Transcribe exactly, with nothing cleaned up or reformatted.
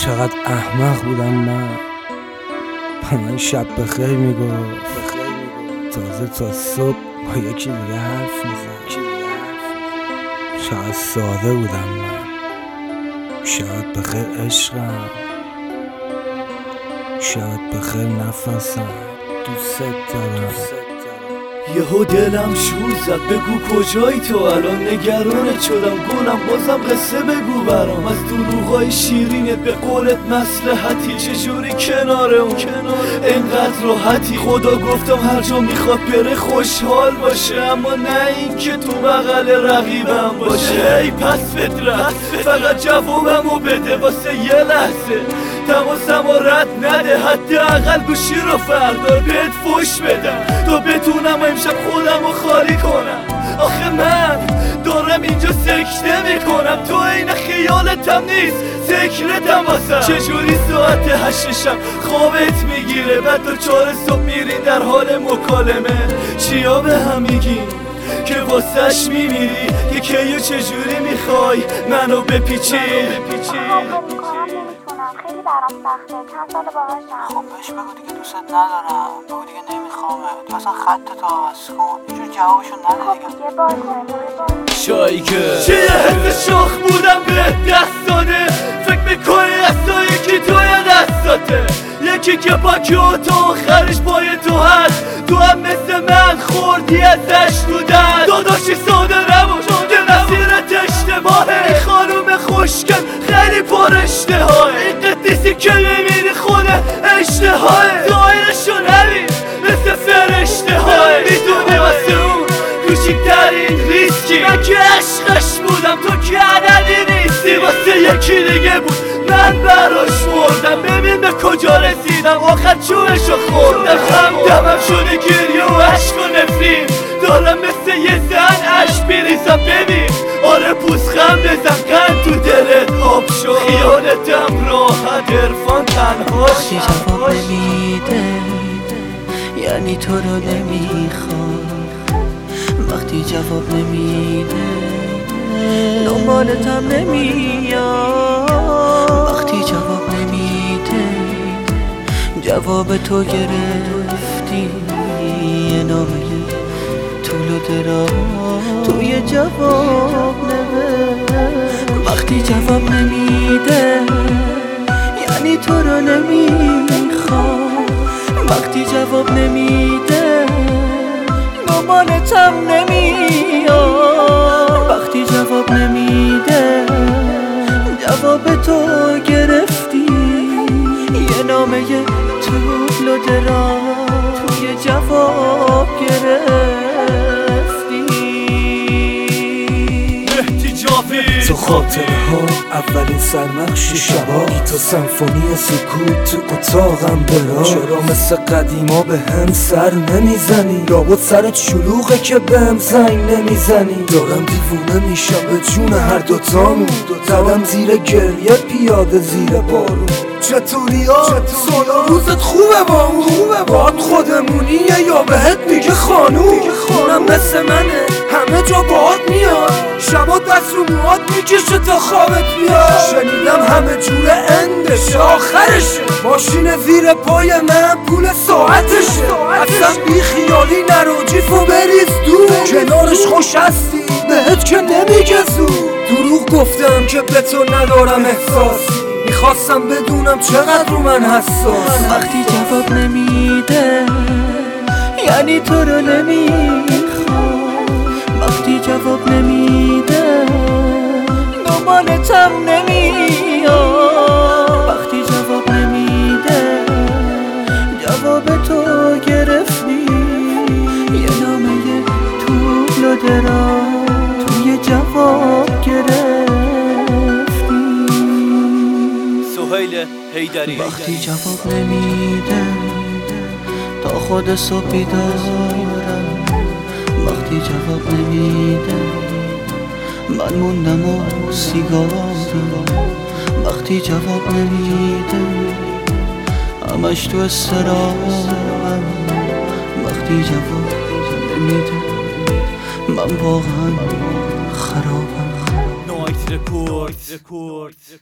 چقدر احمق بودم من. به من شب بخیر میگفت، تازه تا صبح با یکی دیگه حرف میزد. چقدر ساده بودم من. شاید بخیر عشقم، شاید بخیر نفسم، دوست دارم. یهو دلم شور زد بگو کجایی تو الان، نگرانت شدم گلم بازم قصه بگو برام. از دروغای شیرینت به قولت مصلحتی، چجوری کناره اون اینقدر راحتی. خدا گفتم هر جا میخواد بره خوشحال باشه، اما نه این که تو بغل رقیبم باشه. ای پس فطرت فقط جوابمو بده واسه یه لحظه، تماسمو رد نده، حداقل گوشی رو فردار بهت فوش بدم تا بتونم امشب خودمو خالی کنم. آخه من دارم اینجا سکته میکنم، تو این خیالتم نیست ذکرتم واسم. چجوری ساعت هشت شب خوابت میگیره، بعد تو چهار صبح میری در حال مکالمه. چیا به هم میگی که واسش میمیری، که کیو چجوری میخوای منو بپیچی؟ خیلی برام سخته، چند سال باهاشم. خب بهش بگو دیگه دوست ندارم، بگو دیگه نمیخوامه، تو اصلا خط تو عوض کن، اینجور جوابشو نده دیگه. خب دیگه باشه شایی که چه یه حس شاخ بودم به دست داده، فکر میکنی اصلا یکی توی دستاته، یکی که پاکی و تو آخرش پای تو هست، تو هم مثل من خوردی ازش تو دست. داداشی ساده نباش که مسیرت اشتباهه، این خانوم خوشگل خیلی پر اشتهاه، این قدیسی که میبینی خونه اشتهاه، ظاهرشو نبین مثل فرشته های. میدونی واسه اون کوچیکترین ریسکی، من که عشقش بودم تو که عددی نیستی. واسه یکی دیگه بود من براش مردم، ببین به کجا رسیدم، آخر چوبشو خوردم. همدمم شده گریه و عشق و نفرین، دارم مثل یه زن عشق بیریزم. ببین آره پوزخم بزن، قند تو دلت آب شد، خیالتم راحت عرفان تنها. وقتی جواب نمیده یعنی تو رو نمیخوام، وقتی جواب نمیده دنبالتم نمیاد، وقتی جواب نمیده جواب تو گرفتی یه نامه طول و دراز توی جواب نوشت. وقتی جواب نمیده یعنی تو رو نمیخوام، وقتی جواب نمیده دنبالتم نمیاد، وقتی جواب نمیده جواب تو گرفتی یه نامه طول و دراز توی جواب گرفتی. احتجابی تو خاطره ها اولین سرنقش شبا، تو سمفونی سکوت تو اتاقم برا. چرا مثل قدیما به هم سر نمیزنی، لابد سرت شلوغه که به هم زنگ نمیزنی. دارم دیوونه میشم به جون هر دوتامون، زدم زیر گریه پیاده زیر بارون. چطوری ها؟ سالا روزت خوبه با اون؟ خوبه باد خودمونیه یا بهت میگه خانوم؟ خونم مثل منه همه جا باهات میاد، شبا دست رو موهات میکشه تا خوابت بیاد. شنیدم همه جوره اندشه آخرشه، ماشین زیر پای من پول ساعتشه. اصلا بی خیالی نرو جیفو بریز دور، کنارش خوش هستی بهت که نمیگه زود. دروغ گفتم که به تو ندارم احساسی، میخواستم بدونم چقدر رو من حساس. وقتی جواب نمیده یعنی تو رو نمیخوام، وقتی جواب نمیده دنبالتم نمیاد، وقتی جواب نمیده جواب تو گرفتی یه نامه طول و دراز توی جواب گرفتی. سهیل حیدری وقتی جواب نمیده تا خود صبح بیدارم، وقتی جواب نمیده من موندم و سیگارم، وقتی جواب نمیده همش تو استرابم، وقتی جواب نمیده من واقعا خرابم. نایت رکورد